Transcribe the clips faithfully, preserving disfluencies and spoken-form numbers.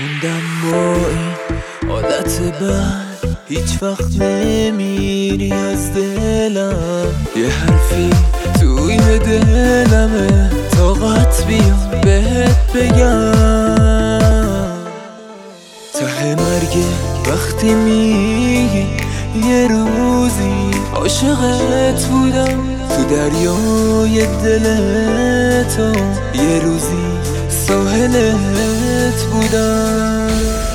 موندم با این عادت بد، هیچ وقت نمیری از دلم. یه حرفی توی دلمه، طاقت بیام بهت بگم. ته مرگ وقتی میگی یه روزی عاشقت بودم، تو دریای دل تو یه روزی ساحلت بودم.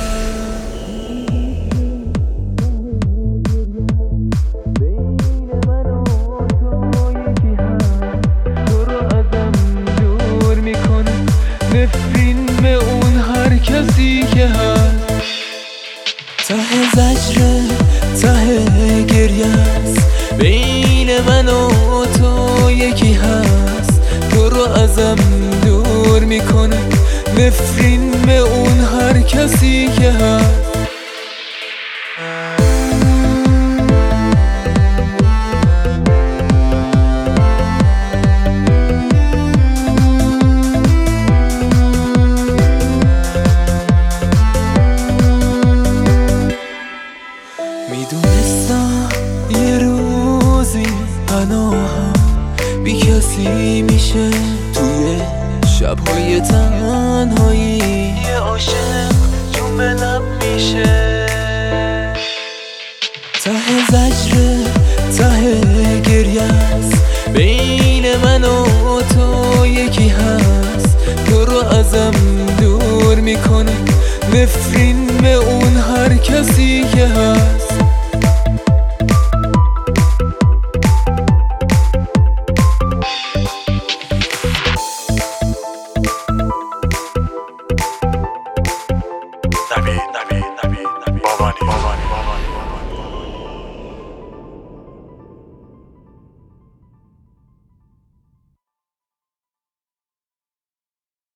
بین من و تو یکی هست، تو رو ازم دور میکنه نفرین به اون هر کسی که هست. ته زجره ته گریه است، بین من و تو یکی هست، تو رو ازم دور میکنه نفرین به اون هر کسی که هست. میدونستم یه روزی پناهم بی کسی میشه، توی شبهای تنهایی یه عاشق جون به لب میشه. ته زجره ته گریه است، بین من و تو یکی هست، تو رو ازم دور میکنه نفرین به اون هر کسی که هست.